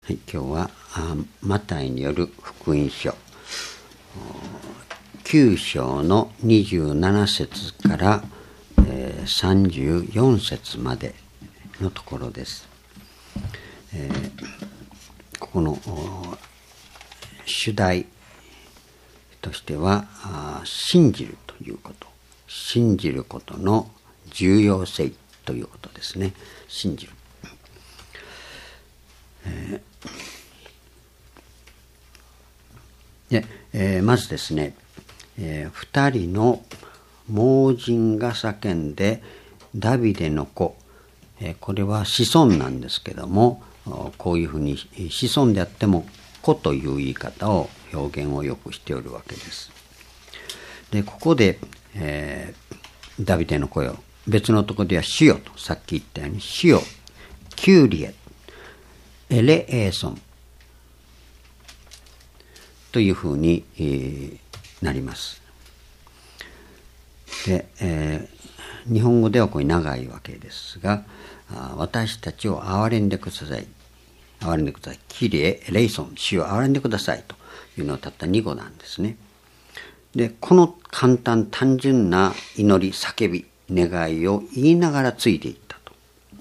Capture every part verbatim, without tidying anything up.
はい、今日はマタイによる福音書きゅう章のにじゅうなな節から、えー、さんじゅうよん節までのところです。えー、ここの主題としては信じるということ、信じることの重要性ということですね。信じる。えーでえー、まずですね、えー、二人の盲人が叫んでダビデの子、えー、これは子孫なんですけども、こういうふうに子孫であっても子という言い方を表現をよくしておるわけです。でここで、えー、ダビデの子よ、別のところでは主よとさっき言ったように主よキューリエエレエーソンというふうに、えー、なります。で、えー、日本語ではこれ長いわけですが、私たちを憐れんでください。憐れんでください。キリエ・レイソン、主を憐れんでくださいというのをたったに語なんですね。で、この簡単単純な祈り、叫び、願いを言いながらついていったと。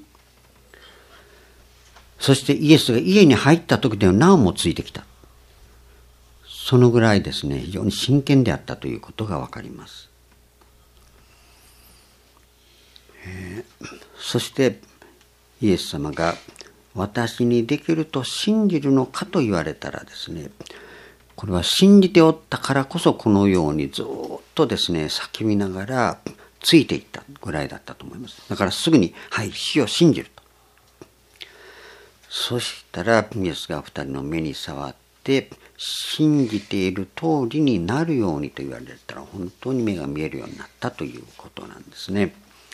そしてイエスが家に入った時ではなおもついてきた。そのぐらいですね、非常に真剣であったということがわかります。えー、そしてイエス様が私にできると信じるのかと言われたらですね、これは信じておったからこそこのようにずっとですね叫びながらついていったぐらいだったと思います。だからすぐにはい主を信じると。そしたらイエスが二人の目に触って信じている通りになるようにと言われたら本当に目が見えるようになったということなんですね。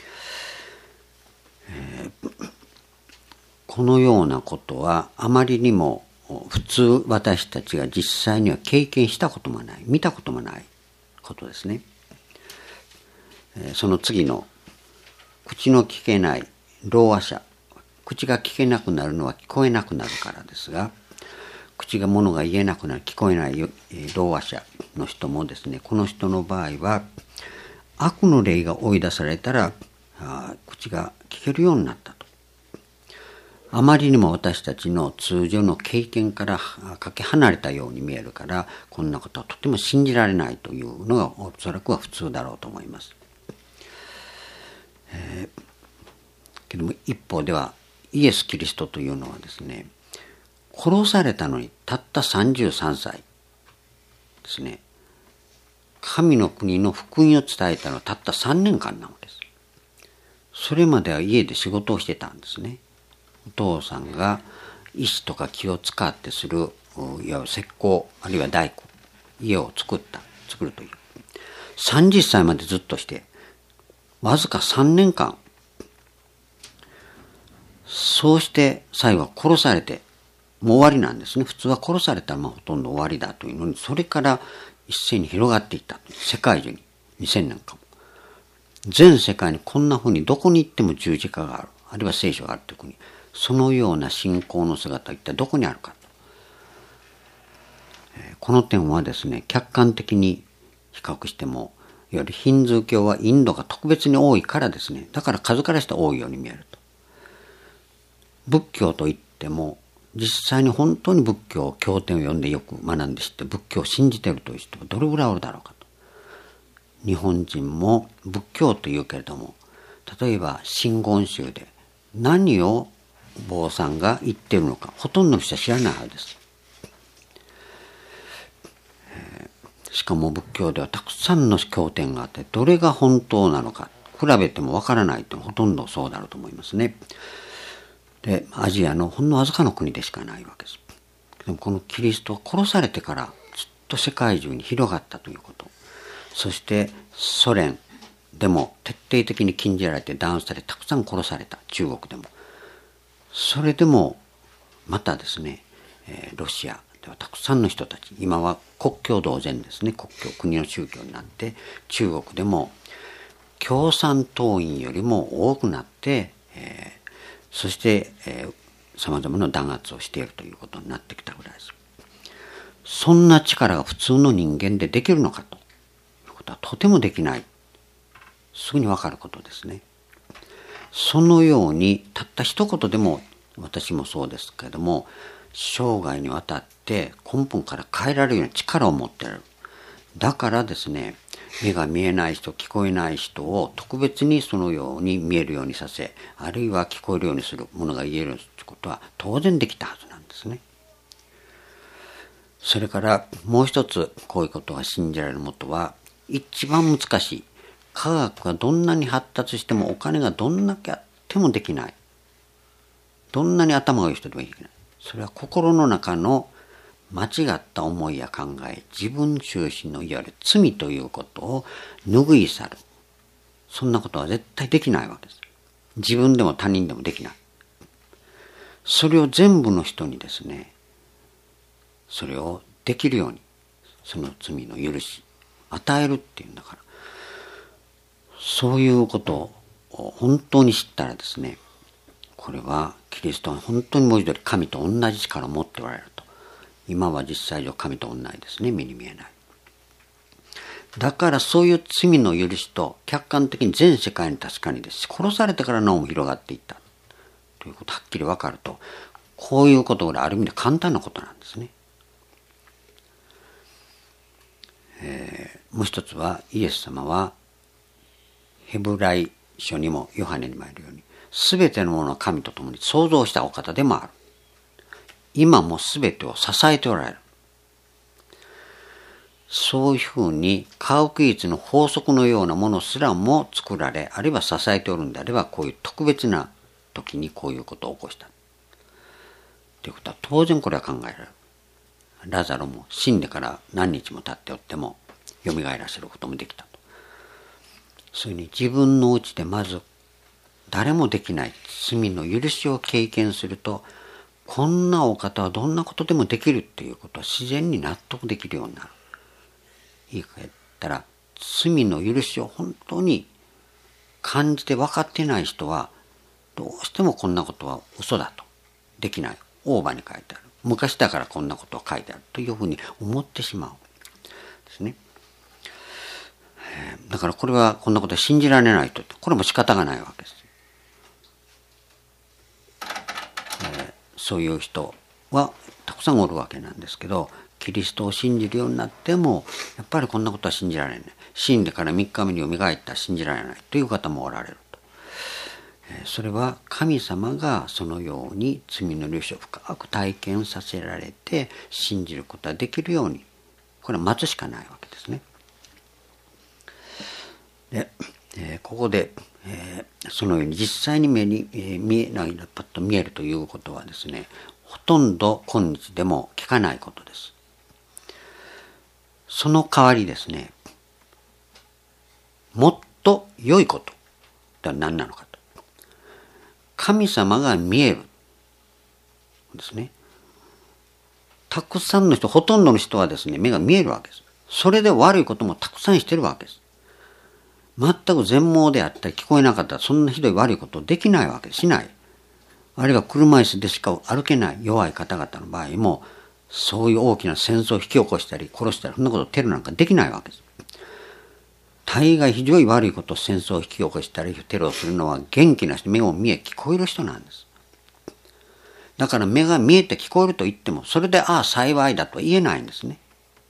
えー、このようなことはあまりにも普通私たちが実際には経験したこともない、見たこともないことですね。えー、その次の口の聞けない聾話者、口が聞けなくなるのは聞こえなくなるからですが、口が物が言えなくなる聞こえない聾話者の人もですね、この人の場合は悪の霊が追い出されたら口が聞けるようになったと。あまりにも私たちの通常の経験からかけ離れたように見えるから、こんなことはとても信じられないというのがおそらくは普通だろうと思います。えー、けども一方ではイエス・キリストというのはですね、殺されたのにたったさんじゅうさんさいですね。神の国の福音を伝えたのはたったさんねんかんなのです。それまでは家で仕事をしてたんですね。お父さんが石とか木を使ってするいわゆる石膏あるいは大工、家を作った作るというさんじゅっさいまでずっとして、わずかさんねんかんそうして最後は殺されてもう終わりなんですね。普通は殺されたらまあほとんど終わりだというのに、それから一斉に広がっていった。世界中ににせんねんかも。全世界にこんなふうにどこに行っても十字架がある、あるいは聖書があるという国、そのような信仰の姿は一体どこにあるかと。この点はですね、客観的に比較しても、いわゆるヒンズー教はインドが特別に多いからですね、だから数からして多いように見えると。仏教といっても実際に本当に仏教経典を読んでよく学んで知って仏教を信じているという人はどれぐらいおるだろうかと。日本人も仏教というけれども、例えば真言宗で何を坊さんが言っているのかほとんどの人は知らないはずです。えー、しかも仏教ではたくさんの経典があって、どれが本当なのか比べてもわからないというのはほとんどそうだろうと思いますね。でアジアのほんのわずかの国でしかないわけです。でもこのキリストは殺されてからずっと世界中に広がったということ、そしてソ連でも徹底的に禁じられて弾圧されたくさん殺された、中国でも。それでもまたですね、えー、ロシアではたくさんの人たち、今は国教同然ですね、国教国の宗教になって、中国でも共産党員よりも多くなって、えーそして、えー、 さまざまな弾圧をしているということになってきたぐらいです。そんな力が普通の人間でできるのかということはとてもできない。すぐにわかることですね。そのようにたった一言でも、私もそうですけれども、生涯にわたって根本から変えられるような力を持っている。だからですね、目が見えない人、聞こえない人を特別にそのように見えるようにさせ、あるいは聞こえるようにするものが言えるようにするということは当然できたはずなんですね。それからもう一つ、こういうことが信じられるもとは、一番難しい。科学がどんなに発達してもお金がどんだけあってもできない。どんなに頭がいい人でもできない。それは心の中の間違った思いや考え、自分中心のいわゆる罪ということを拭い去る。そんなことは絶対できないわけです。自分でも他人でもできない。それを全部の人にですね、それをできるように、その罪の許し、与えるっていうんだから、そういうことを本当に知ったらですね、これはキリストは本当に文字通り神と同じ力を持っておられると。今は実際上神と同じですね、目に見えない。だからそういう罪の許しと客観的に全世界に確かにですし、殺されてからなおも広がっていったということはっきり分かると、こういうことがある意味で簡単なことなんですね。えー、もう一つはイエス様はヘブライ書にもヨハネにもあるように、すべてのものを神と共に創造したお方でもある。今もすべてを支えておられる。そういうふうに科学技術の法則のようなものすらも作られ、あるいは支えておるんであれば、こういう特別な時にこういうことを起こした。ということは当然これは考えられる。ラザロも死んでから何日も経っておっても蘇らせることもできたと。そういうふうに自分のうちでまず誰もできない罪の許しを経験すると、こんなお方はどんなことでもできるっていうことは自然に納得できるようになる。いいか言ったら、罪の許しを本当に感じて分かっていない人は、どうしてもこんなことは嘘だと。できない。オーバーに書いてある。昔だからこんなことを書いてあるというふうに思ってしまう。ですね。だからこれはこんなことは信じられないと。これも仕方がないわけです。えー、そういう人はたくさんおるわけなんですけど、キリストを信じるようになってもやっぱりこんなことは信じられない。死んでからみっかめによみがえったら信じられないという方もおられると。えー、それは神様がそのように罪の許しを深く体験させられて信じることができるように、これは待つしかないわけですね。で、えー、ここで、えー、そのように実際に目に、えー、見えないのパッと見えるということはですね、ほとんど今日でも聞かないことです。その代わりですね、もっと良いこととは何なのかと。神様が見えるですね。たくさんの人、ほとんどの人はですね、目が見えるわけです。それで悪いこともたくさんしてるわけです。全く全盲であったり聞こえなかったらそんなひどい悪いことできないわけです。しない。あるいは車椅子でしか歩けない弱い方々の場合も、そういう大きな戦争を引き起こしたり殺したり、そんなことテロなんかできないわけです。大概非常に悪いこと、戦争を引き起こしたりテロをするのは元気な人、目を見え聞こえる人なんです。だから目が見えて聞こえると言っても、それでああ幸いだと言えないんですね。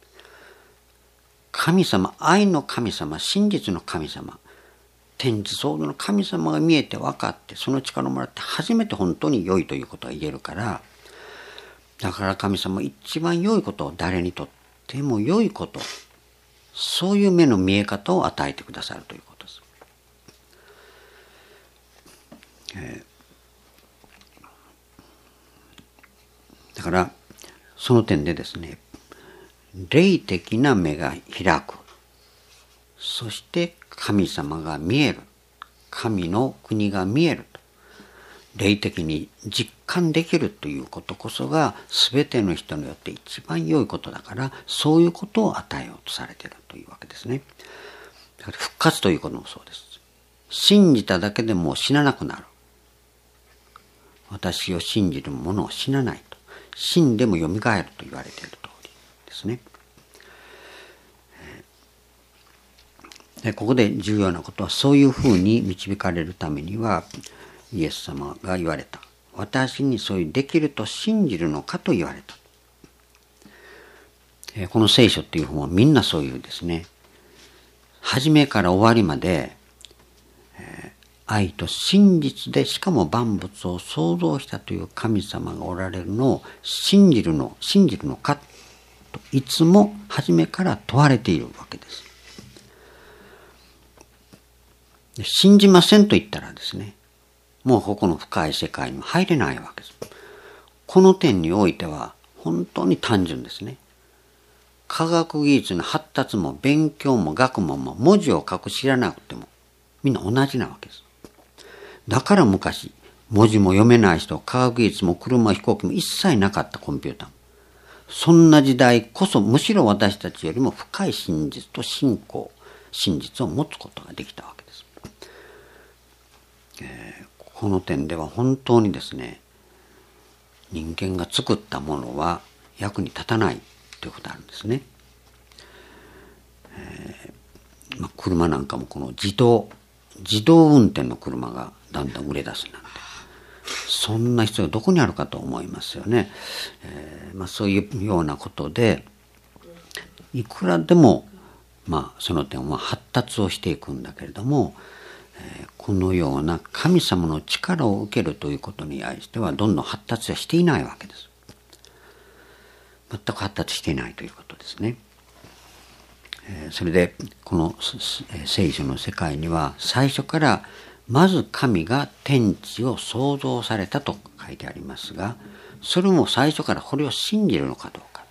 神様、愛の神様、真実の神様、天地創造の神様が見えて分かって、その力をもらって初めて本当に良いということが言えるから、だから神様一番良いことを誰にとっても良いこと、そういう目の見え方を与えてくださるということです。えー、だからその点でですね、霊的な目が開く、そして神様が見える、神の国が見えると、霊的に実感できるということこそが全ての人によって一番良いことだから、そういうことを与えようとされているというわけですね。だから復活ということもそうです。信じただけでもう死ななくなる。 私を信じる者は死なないと。死んでも蘇ると言われている通りですね。でここで重要なことは、そういうふうに導かれるためには、イエス様が言われた。私にそういうできると信じるのかと言われた。この聖書っていう本はみんなそういうですね、初めから終わりまで、愛と真実でしかも万物を創造したという神様がおられるのを信じるの、信じるのかといつも初めから問われているわけです。信じませんと言ったらですね、もうここの深い世界にも入れないわけです。この点においては本当に単純ですね。科学技術の発達も勉強も学問も文字を書く知らなくてもみんな同じなわけです。だから昔文字も読めない人、科学技術も車飛行機も一切なかったコンピューターも、そんな時代こそむしろ私たちよりも深い真実と信仰、真実を持つことができたわけです。えー、この点では本当にですね、人間が作ったものは役に立たないということがあるんですね。えーまあ、車なんかもこの自動自動運転の車がだんだん売れ出すなんて、そんな必要どこにあるかと思いますよね。えーまあ、そういうようなことでいくらでも、まあ、その点は発達をしていくんだけれども、えー、このような神様の力を受けるということに対してはどんどん発達はしていないわけです。全く発達していないということですね。えー、それでこの聖書の世界には最初からまず神が天地を創造されたと書いてありますが、それも最初からこれを信じるのかどうか、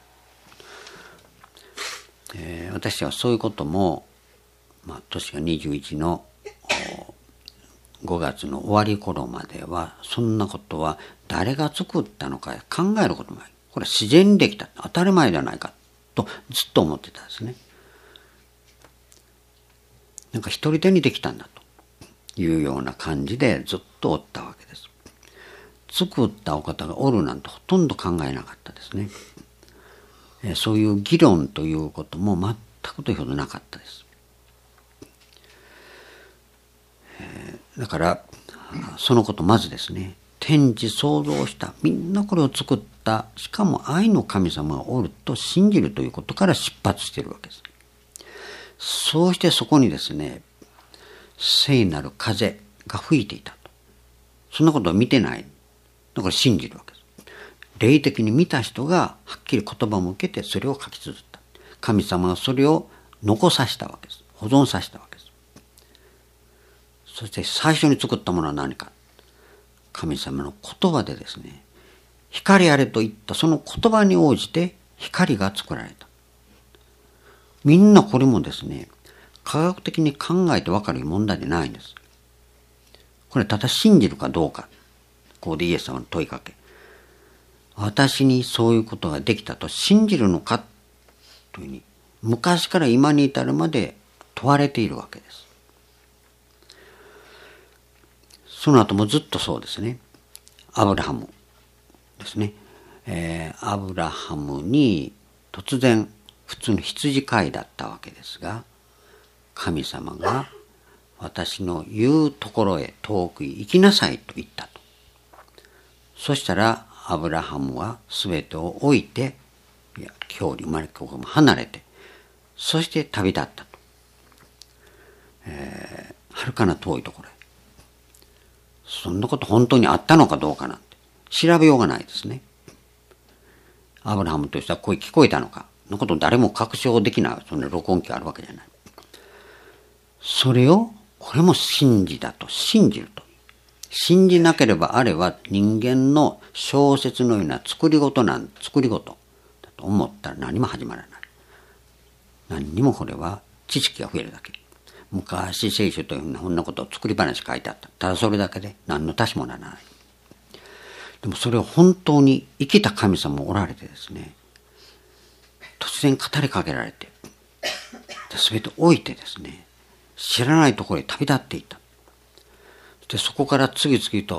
えー、私はそういうことも、まあ、年がにじゅういちのごがつの終わり頃まではそんなことは誰が作ったのか考えることもない。これは自然にできた、当たり前ではないかとずっと思ってたんですね。なんか一人でにできたんだというような感じでずっとおったわけです。作ったお方がおるなんてほとんど考えなかったですね。えそういう議論ということも全くというほどなかったです。えー、だからそのことまずですね、天地創造したみんなこれを作った、しかも愛の神様がおると信じるということから出発しているわけです。そうしてそこにですね、聖なる風が吹いていたと。そんなことを見てない。だから信じるわけです。霊的に見た人がはっきり言葉も受けてそれを書き綴った。神様がそれを残させたわけです。保存させたわけです。そして最初に作ったものは何か。神様の言葉でですね、光あれと言ったその言葉に応じて光が作られた。みんなこれもですね、科学的に考えて分かる問題でないんです。これただ信じるかどうか。ここでイエス様の問いかけ。私にそういうことができたと信じるのかというふうに、昔から今に至るまで問われているわけです。その後もずっとそうですね。アブラハムですね。えー、アブラハムに突然、普通の羊飼いだったわけですが、神様が私の言うところへ遠くへ行きなさいと言ったと。そしたらアブラハムは全てを置いて、いや郷里生まれここも離れて、そして旅立ったと。えー、はるかな遠いところへ。そんなこと本当にあったのかどうかなんて調べようがないですね。アブラハムとしては声聞こえたのか。のこと誰も確証できない、そんな録音機があるわけじゃない。それをこれも真理だと信じると。信じなければあれは人間の小説のような作り事なん作り事だと思ったら何も始まらない。何にもこれは知識が増えるだけ。昔聖書というふうなこんなことを作り話書いてあった。ただそれだけで何の足しもならない。でもそれを本当に生きた神様もおられてですね、突然語りかけられて、全て置いてですね、知らないところへ旅立っていった。でそこから次々と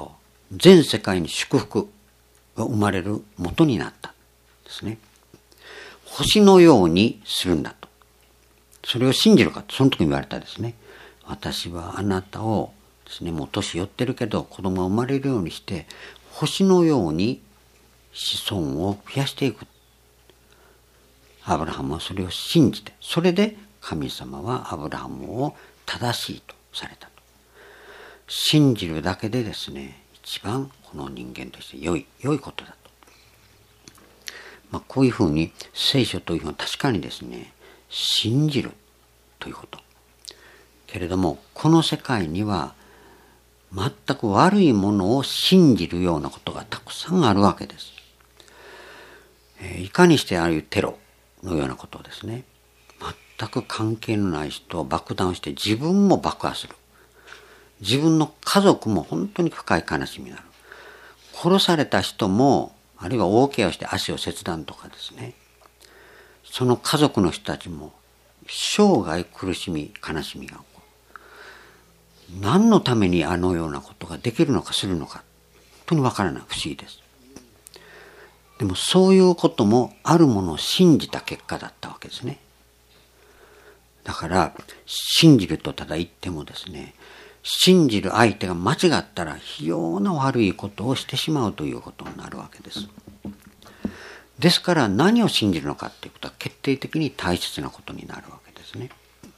全世界に祝福が生まれる元になったんですね。星のようにするんだと。それを信じるかと、その時に言われたですね。私はあなたをですね、もう年寄ってるけど子供が生まれるようにして、星のように子孫を増やしていく。アブラハムはそれを信じて、それで神様はアブラハムを正しいとされたと。信じるだけでですね、一番この人間として良い、良いことだと。まあ、こういうふうに聖書というのは確かにですね、信じるということ。けれども、この世界には全く悪いものを信じるようなことがたくさんあるわけです。えー、いかにしてああいうテロのようなことをですね、全く関係のない人を爆弾をして自分も爆破する。自分の家族も本当に深い悲しみになる。殺された人も、あるいは大怪我をして足を切断とかですね、その家族の人たちも生涯苦しみ悲しみが起こる。何のためにあのようなことができるのかするのか、本当にわからない。不思議です。でもそういうこともあるものを信じた結果だったわけですね。だから信じるとただ言ってもですね、信じる相手が間違ったら非常な悪いことをしてしまうということになるわけです。ですから何を信じるのかということは決定的に大切なことになるわけですね。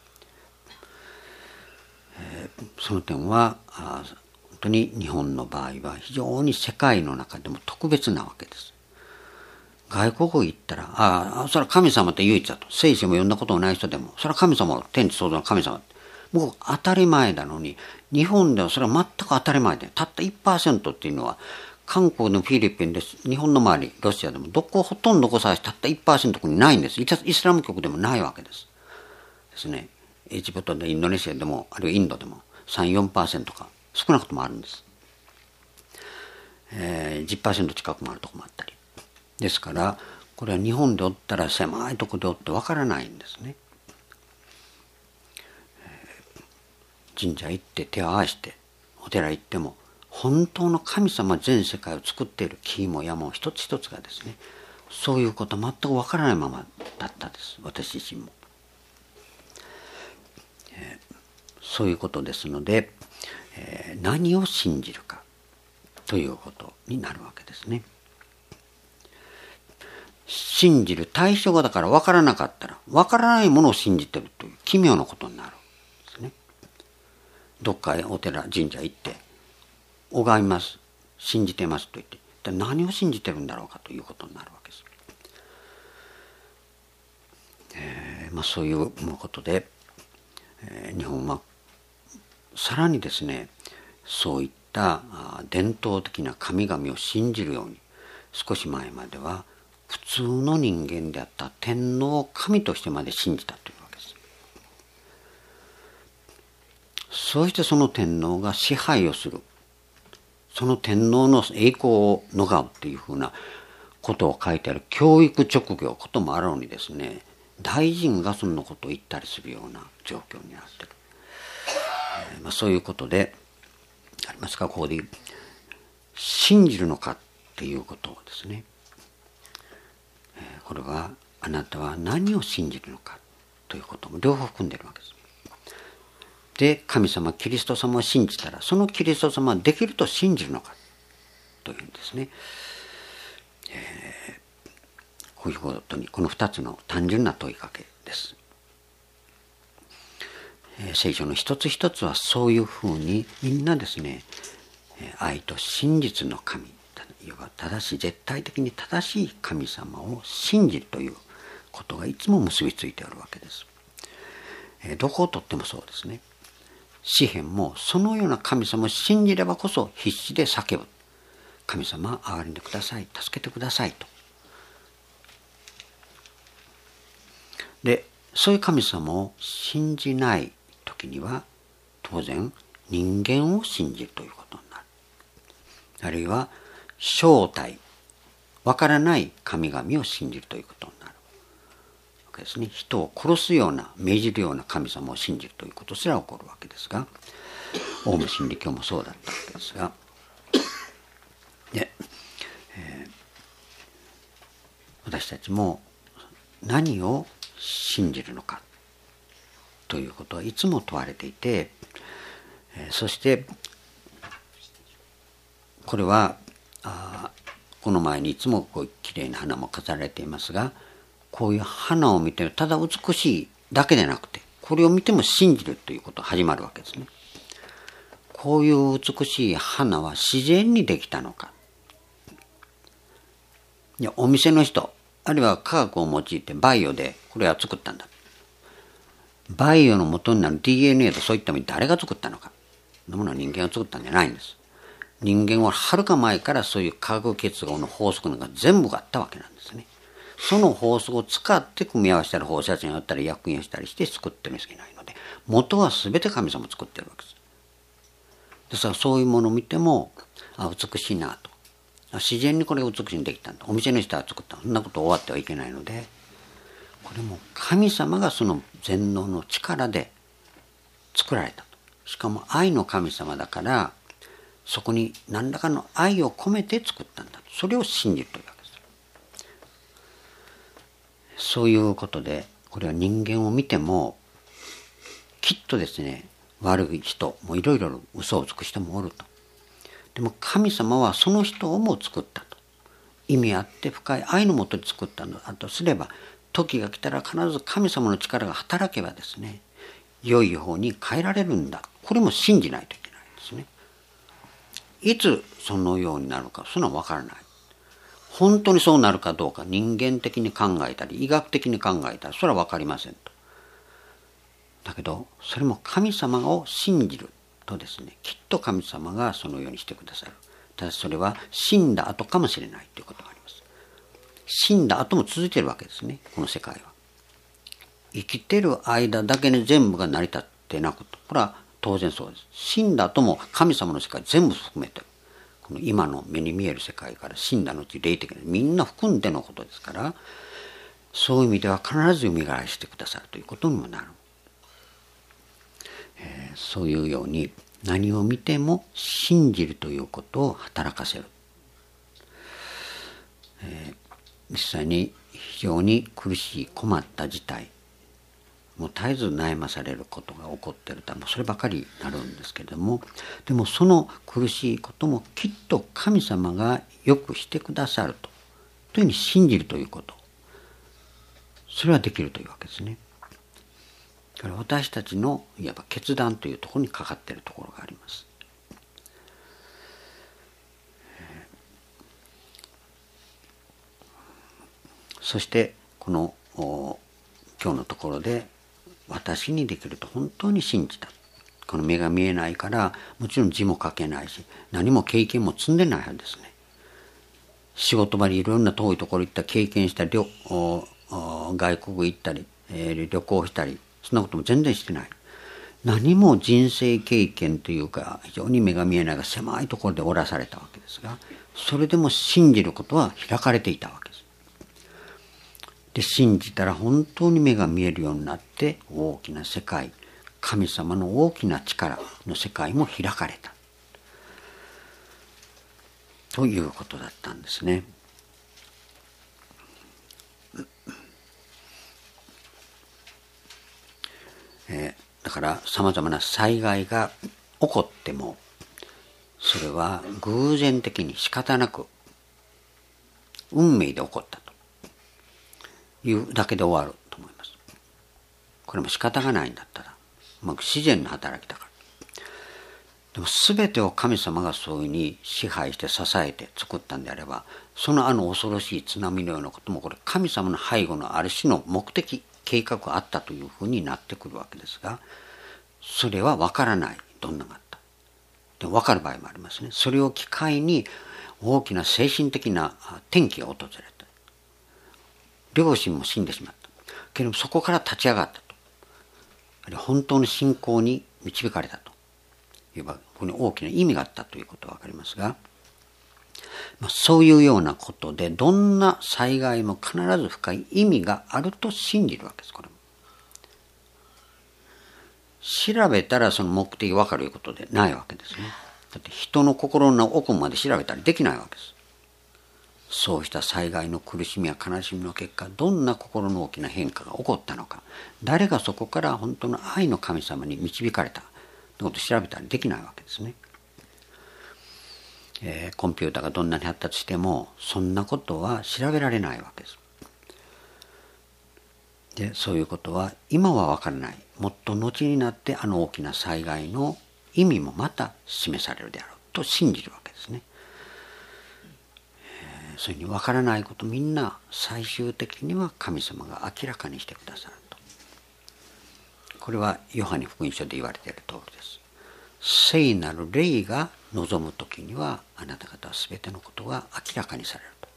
えー、その点はあ本当に日本の場合は非常に世界の中でも特別なわけです。外国行ったら、ああ、それは神様って唯一だと。聖書も読んだことのない人でも、それは神様、天地創造の神様。もう当たり前なのに、日本ではそれは全く当たり前で、たった いちパーセント っていうのは、韓国のフィリピンです。日本の周り、ロシアでも、どこほとんどこさえたった いちパーセント にないんです。イスラム国でもないわけです。ですね。エジプトでインドネシアでも、あるいはインドでも、さん、よんパーセント か、少なくともあるんです。えー、じゅっパーセント 近くもあるところもあったり。ですから、これは日本でおったら狭いところでおってわからないんですね。神社行って手を合わせてお寺行っても本当の神様全世界を作っている木も山も一つ一つがですね、そういうこと全くわからないままだったです。私自身も、えー、そういうことですので、えー、何を信じるかということになるわけですね。信じる対象がだから分からなかったら分からないものを信じてるという奇妙なことになるんですね。どっかへお寺神社行って拝みます信じてますと言って何を信じてるんだろうかということになるわけです。えーまあ、そういうことで、えー、日本はさらにですね、そういった伝統的な神々を信じるように少し前までは普通の人間であった天皇を神としてまで信じたというわけです。そしてその天皇が支配をする、その天皇の栄光を願うというふうなことを書いてある教育勅業こともあるのにですね、大臣がそんなことを言ったりするような状況になっている。えーまあ、そういうことでありますが、ここで信じるのかっていうことをですね、これはあなたは何を信じるのかということも両方含んでいるわけです。で、神様キリスト様を信じたらそのキリスト様はできると信じるのかというんですね。えー、こういうことにこのふたつの単純な問いかけです。えー、聖書の一つ一つはそういうふうにみんなですね、愛と真実の神、いわば正しい絶対的に正しい神様を信じるということがいつも結びついているわけです。えー、どこをとってもそうですね。詩篇もそのような神様を信じればこそ必死で叫ぶ。神様憐れんでください、助けてくださいと。で、そういう神様を信じない時には当然人間を信じるということになる。あるいは正体、わからない神々を信じるということになるわけですね。人を殺すような、命じるような神様を信じるということすら起こるわけですが、オウム真理教もそうだったわけですが、 私たちも何を信じるのかということはいつも問われていて、そしてこれはあこの前にいつもこうきれいな花も飾られていますが、こういう花を見てただ美しいだけでなくて、これを見ても信じるということが始まるわけですね。こういう美しい花は自然にできたのか、いやお店の人あるいは科学を用いてバイオでこれは作ったんだ、バイオの元になる ディーエヌエー とそういったもの誰が作ったのか、そんなものは人間が作ったんじゃないんです。人間ははるか前からそういう化学結合の法則なんか全部があったわけなんですね。その法則を使って組み合わせたり放射線をやったり薬品をしたりして作ってるんですけどないので、元は全て神様作ってるわけです。ですからそういうものを見てもあ美しいなと、自然にこれが美しいにできたんだ、お店の人が作った、そんなこと終わってはいけないので、これも神様がその全能の力で作られたと。しかも愛の神様だからそこに何らかの愛を込めて作ったんだと、それを信じるというわけです。そういうことでこれは人間を見てもきっとですね、悪い人もいろいろ嘘をつく人もおると。でも神様はその人をも作ったと、意味あって深い愛のもとで作ったのだとすれば、時が来たら必ず神様の力が働けばですね、良い方に変えられるんだ、これも信じないといけないんですね。いつそのようになるかそんなの分からない。本当にそうなるかどうか人間的に考えたり医学的に考えたらそれは分かりませんと。だけどそれも神様を信じるとですね、きっと神様がそのようにしてくださる。ただそれは死んだ後かもしれないということがあります。死んだ後も続いているわけですね、この世界は。生きてる間だけに全部が成り立ってなくと、これは当然そうです。死んだ後も神様の世界全部含めて、この今の目に見える世界から死んだ後霊的なみんな含んでのことですから、そういう意味では必ず蘇らしてくださるということにもなる。えー、そういうように何を見ても信じるということを働かせる。えー、実際に非常に苦しい困った事態、もう絶えず悩まされることが起こっていると、もうそればかりになるんですけれども、でもその苦しいこともきっと神様がよくしてくださるとというふうに信じるということ、それはできるというわけですね。だから私たちのいわば決断というところにかかっているところがあります。そしてこの今日のところで私にできると本当に信じた。この目が見えないからもちろん字も書けないし何も経験も積んでないはずですね。仕事場にいろんな遠いところ行った経験したり外国行ったり、えー、旅行したりそんなことも全然してない。何も人生経験というか非常に目が見えないが狭いところでおらされたわけですが、それでも信じることは開かれていたわけです。で信じたら本当に目が見えるようになって大きな世界、神様の大きな力の世界も開かれたということだったんですね。えー、だからさまざまな災害が起こってもそれは偶然的に仕方なく運命で起こったというだけで終わると思います。これも仕方がないんだったら、まあ、自然の働きだから。でも全てを神様がそういうふうに支配して支えて作ったんであれば、そのあの恐ろしい津波のようなこともこれ神様の背後のある種の目的計画があったというふうになってくるわけですが、それは分からない。どんながあった。でも分かる場合もありますね。それを機会に大きな精神的な転機が訪れた。両親も死んでしまった。けれどもそこから立ち上がったと。本当の信仰に導かれたと。いわばここに大きな意味があったということが分かりますが、まあ、そういうようなことでどんな災害も必ず深い意味があると信じるわけです。これも調べたらその目的が分かることでないわけですね。だって人の心の奥まで調べたりできないわけです。 そうした災害の苦しみや悲しみの結果、どんな心の大きな変化が起こったのか、誰がそこから本当の愛の神様に導かれたということを調べたりできないわけですね。えー、コンピューターがどんなに発達してもそんなことは調べられないわけです。で、そういうことは今は分からない、もっと後になってあの大きな災害の意味もまた示されるであろうと信じるわけですね。えー、そういうふうに分からないことみんな最終的には神様が明らかにしてくださると。これはヨハネ福音書で言われている通りです。聖なる霊が望むときにはあなた方はすべてのことが明らかにされると、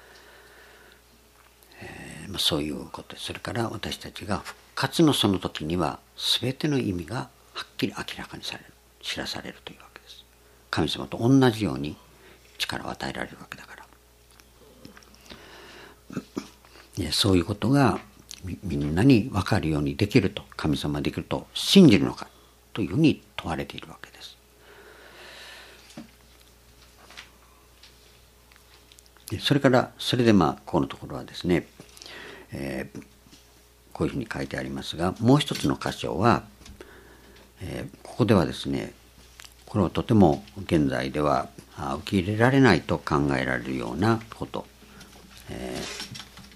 えーまあ、そういうことです。それから私たちが復活のその時にはすべての意味がはっきり明らかにされる、知らされるというわけです。神様と同じように力を与えられるわけだから、でそういうことがみんなに分かるようにできると、神様ができると信じるのかというふうに問われているわけです。それからそれでまあここのところはですね、えー、こういうふうに書いてありますが、もう一つの箇所は、えー、ここではですね、これはとても現在では受け入れられないと考えられるようなこと、えー、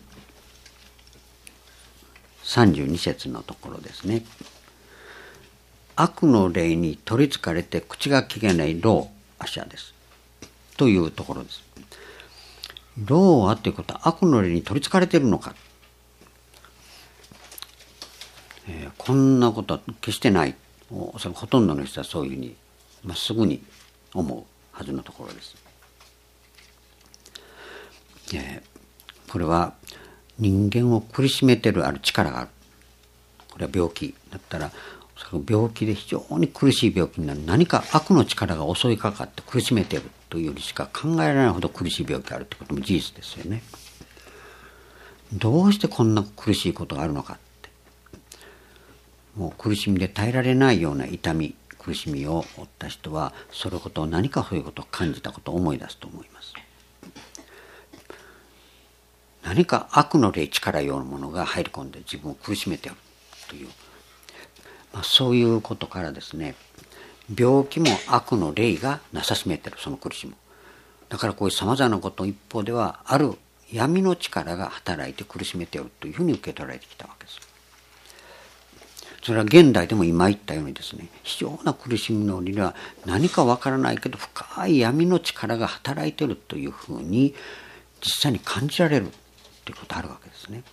さんじゅうに節のところですね。悪の霊に取りつかれて口が聞けない老アシャですというところです。老はということは悪の霊に取りつかれているのか、えー、こんなことは決してない、それほとんどの人はそういうふうにまっすぐに思うはずのところです。えー、これは人間を苦しめているある力がある。これは病気だったら、その病気で非常に苦しい病気になる、何か悪の力が襲いかかって苦しめているというよりしか考えられないほど苦しい病気があるということも事実ですよね。どうしてこんな苦しいことがあるのかって、もう苦しみで耐えられないような痛み苦しみを負った人はそれことを何かそういうことを感じたことを思い出すと思います。何か悪の霊、力ようなものが入り込んで自分を苦しめているという、まあ、そういうことからですね、病気も悪の霊がなさしめている、その苦しみ。だからこういうさまざまなことの一方ではある闇の力が働いて苦しめているというふうに受け取られてきたわけです。それは現代でも今言ったようにですね、非常な苦しみの折には何かわからないけど深い闇の力が働いているというふうに実際に感じられるということがあるわけですね。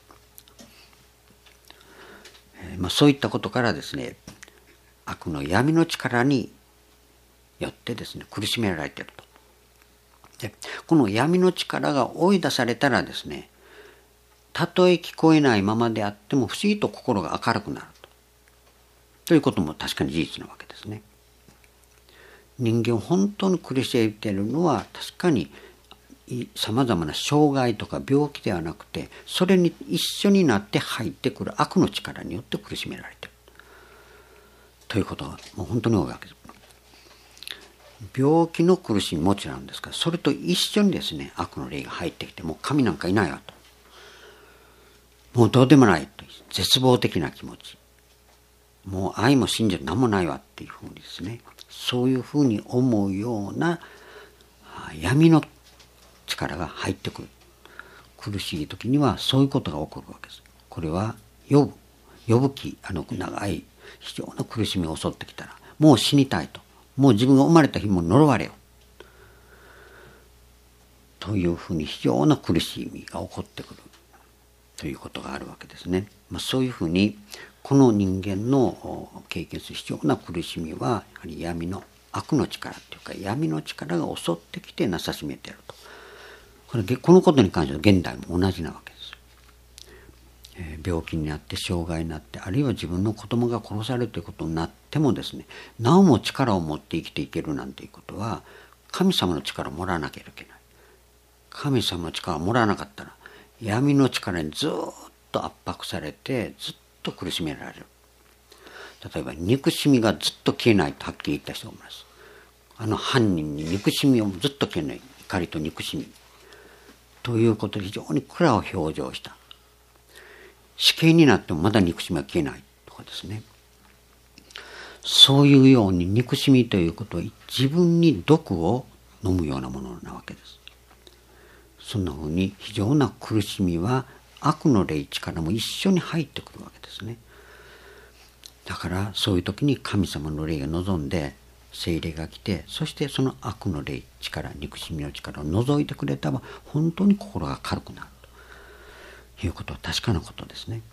えーまあ、そういったことからですね、悪の闇の力によってですね苦しめられていると。でこの闇の力が追い出されたらですね、たとえ聞こえないままであっても不思議と心が明るくなると、ということも確かに事実なわけですね。人間を本当に苦しめているのは確かにさまざまな障害とか病気ではなくて、それに一緒になって入ってくる悪の力によって苦しめられているということがもう本当に多いわけです。病気の苦しみもちろんですから、それと一緒にですね悪の霊が入ってきて、もう神なんかいないわと、もうどうでもないという絶望的な気持ち、もう愛も信じる何もないわっていうふうにですね、そういうふうに思うような闇の力が入ってくる。苦しい時にはそういうことが起こるわけです。これは呼ぶ呼ぶ気、あの長い非常な苦しみを襲ってきたら、もう死にたいと、もう自分が生まれた日も呪われよというふうに非常な苦しみが起こってくるということがあるわけですね。まあ、そういうふうにこの人間の経験する非常な苦しみはやはり闇の悪の力というか闇の力が襲ってきてなさしめていると。これこのことに関しては現代も同じなわけです。えー、病気になって障害になって、あるいは自分の子供が殺されるということになってもですね、なおも力を持って生きていけるなんていうことは神様の力をもらわなきゃいけない。神様の力をもらわなかったら闇の力にずっと圧迫されてずっと苦しめられる。例えば憎しみがずっと消えないとはっきり言った人がいます。あの犯人に憎しみをずっと消えない、怒りと憎しみ、 ということで非常に蔵を表情した。死刑になってもまだ憎しみは消えないとかですね。そういうように憎しみということは自分に毒を飲むようなものなわけです。そんなふうに非常な苦しみは悪の霊力も一緒に入ってくるわけですね。だからそういう時に神様の霊が望んで聖霊が来て、そしてその悪の霊力、憎しみの力を除いてくれたら本当に心が軽くなるということは確かなことですね。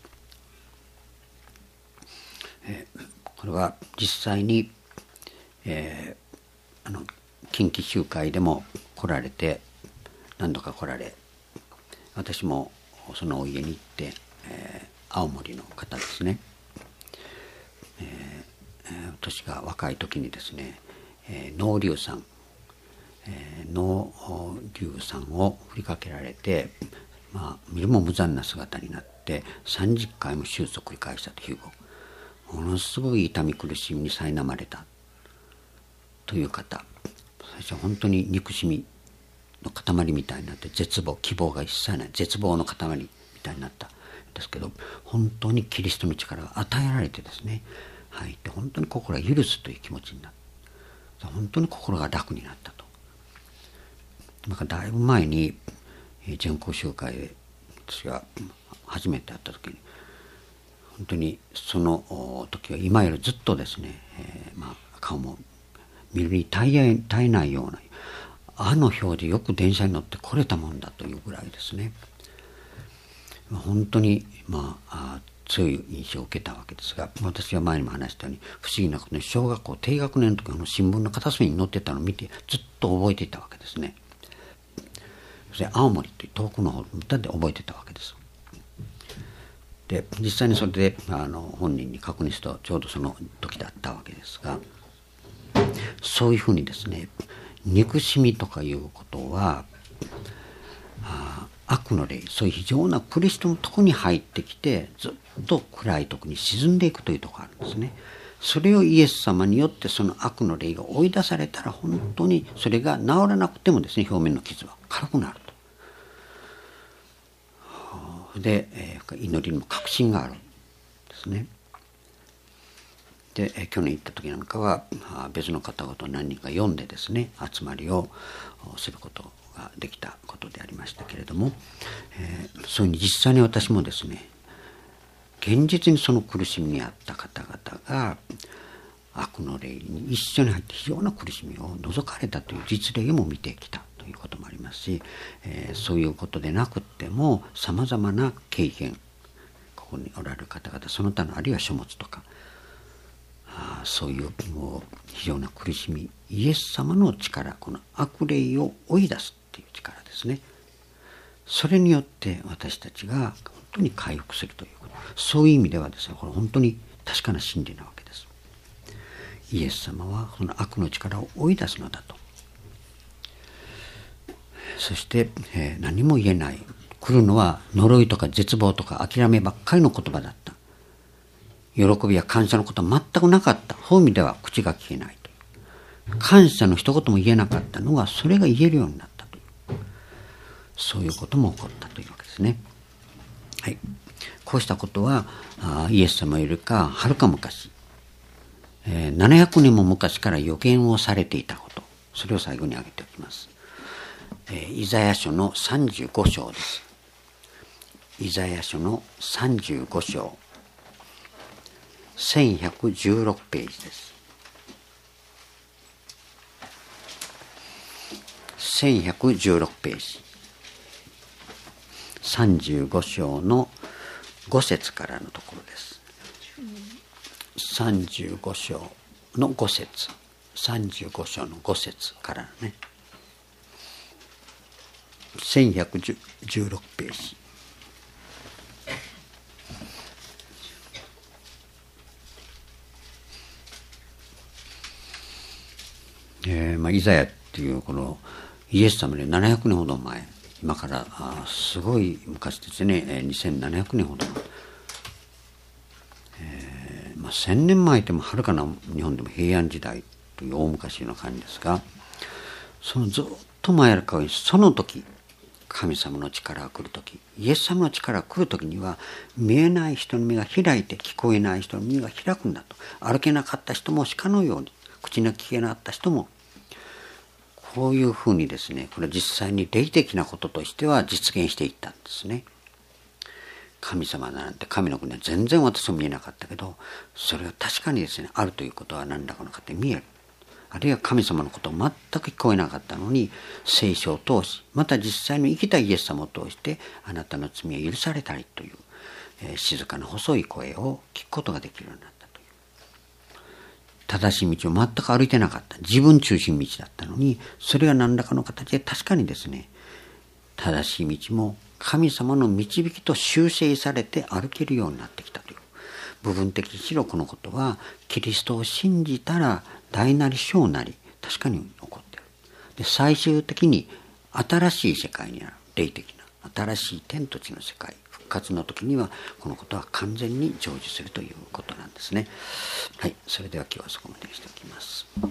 えー、これは実際に、えー、あの近畿集会でも来られて、何度か来られ、私もそのお家に行って、えー、青森の方ですね、えー、私が若い時にですね、えー、能龍さん、えー、能龍さんを振りかけられて、まあ見るも無残な姿になってさんじゅっかいも手術を繰り返したという、ものすごい痛み苦しみに苛まれたという方、最初は本当に憎しみの塊みたいになって、絶望、希望が一切ない絶望の塊みたいになったんですけど、本当にキリストの力が与えられてですね、はい、で本当に心が許すという気持ちになった。本当に心が楽になったと。なんかだいぶ前に全校集会で私が初めて会った時に、本当にその時は今よりずっとですね、えー、まあ顔も見るに耐え、耐えないような、あの表でよく電車に乗って来れたもんだというぐらいですね、本当にまあ強い印象を受けたわけですが、私は前にも話したように不思議なことに、小学校低学年の時の新聞の片隅に載ってたのを見てずっと覚えていたわけですね。それ青森という遠くの方で覚えてたわけです。で実際にそれであの本人に確認するとちょうどその時だったわけですが、そういうふうにですね、憎しみとかいうことはあ悪の霊、そういう非常なクリストのとこに入ってきてずっと暗いとこに沈んでいくというところがあるんですね。それをイエス様によってその悪の霊が追い出されたら、本当にそれが治らなくてもですね、表面の傷は軽くなると。で、えー、祈りにも確信があるんですね。で、えー、去年行った時なんかは別の方々何人か読んでですね、集まりをすることができたことでありましたけれども、えー、そういう実際に私もですね、現実にその苦しみにあった方々が悪の霊に一緒に入って非常な苦しみを除かれたという実例も見てきたということもありますし、えー、そういうことでなくってもさまざまな経験、ここにおられる方々その他のあるいは書物とか、あそういうもう非常な苦しみ、イエス様の力、この悪霊を追い出すっていう力ですね。それによって私たちが本当に回復するということ、そういう意味ではですね、これ本当に確かな真理なわけです。イエス様はその悪の力を追い出すのだと。そして、えー、何も言えない、来るのは呪いとか絶望とか諦めばっかりの言葉だった。喜びや感謝のことは全くなかった。そういう意味では口が聞けないという。感謝の一言も言えなかったのが、それが言えるようになったという。そういうことも起こったというわけですね。はい。こうしたことはイエス様よりかはるか昔、えー、ななひゃくねんも昔から予言をされていたこと、それを最後に挙げておきます。えー、イザヤ書のさんじゅうご章です。イザヤ書のさんじゅうご章、せんひゃくじゅうろくページです。せんひゃくじゅうろくページ、さんじゅうご章のご節からのところです。さんじゅうご章のご節、さんじゅうご章のご節からね、せんひゃくじゅうろくページ。えーまあ、イザヤっていうこのイエス様でななひゃくねんほど前、今からあすごい昔ですね、にせんななひゃくねんほどの、えーまあ、せんねんまえでもはるかな日本でも平安時代という大昔の感じですが、そのずっと前からその時神様の力が来るとき、イエス様の力が来るときには、見えない人の目が開いて、聞こえない人の耳が開くんだと。歩けなかった人も鹿のように、口の聞けなかった人も、こういうふうにですね、これ実際に霊的なこととしては実現していったんですね。神様なんて、神の国は全然私も見えなかったけど、それが確かにですね、あるということは何らかの方に見える。あるいは神様のことを全く聞こえなかったのに、聖書を通し、また実際に生きたイエス様を通して、あなたの罪は許されたりという、えー、静かな細い声を聞くことができるようになったという。正しい道を全く歩いてなかった。自分中心道だったのに、それが何らかの形で確かにですね、正しい道も神様の導きと修正されて歩けるようになってきたという。部分的にしろこのことは、キリストを信じたら大なり小なり確かに起こっている。で、最終的に新しい世界になる。霊的な新しい天と地の世界、復活の時にはこのことは完全に成就するということなんですね。はい、それでは今日はそこまでにしておきます。